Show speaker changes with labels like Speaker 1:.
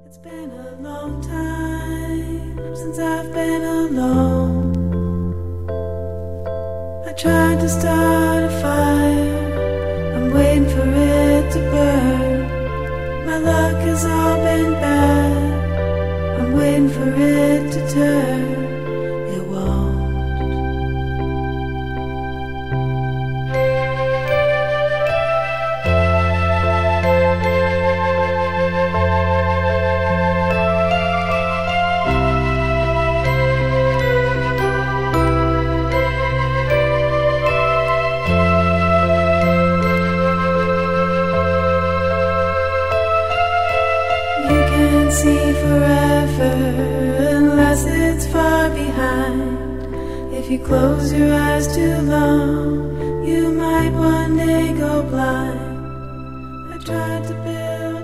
Speaker 1: It's been a long time since I've been alone. I tried to start a fire, I'm waiting for it to burn. My luck has all been bad, I'm waiting for it to turn. It won't. See forever unless it's far behind. If you close your eyes too long, you might one day go blind. I tried to build